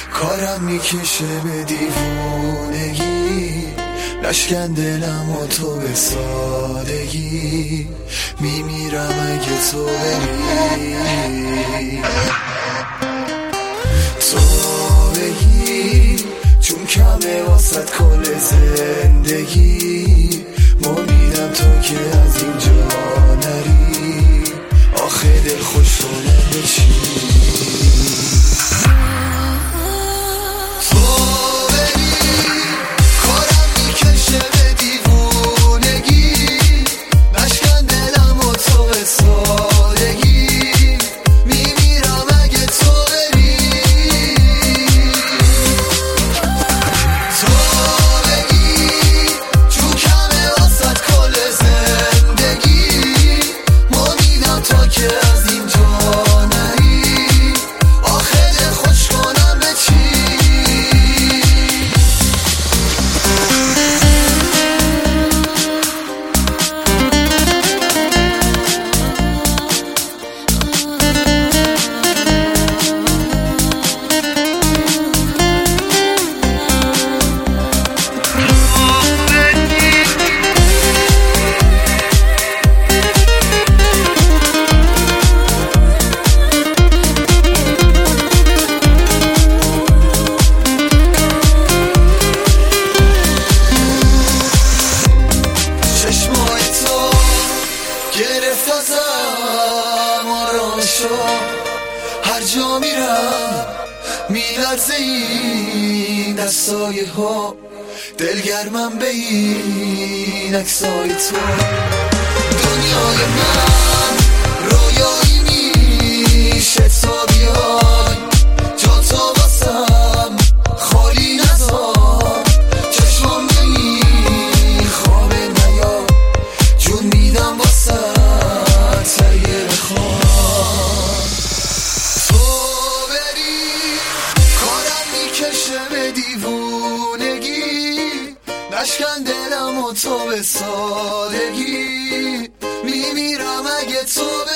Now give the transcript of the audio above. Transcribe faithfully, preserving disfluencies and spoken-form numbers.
کارم میکشه به دیوونگی، نشکن دلم و تو به سادگی، میمیرم اگه تو بری. تو بگی چون کمه واسد کل زندگی، امیدم تو که از اینجا نری، آخه دل خوش کنم به چی؟ هر جا میرم میلرزه این دستای ها، دلگرمم به این عکسای تو. دنیای من رویایی میشه تا بیای، جا تو واسم خالی نذار، چشمام نمی خوابه نیا، جون میدم واسه تهیه بخواه. به دیوونگی نشکن دلم و تو به سادگی، میمیرم اگه تو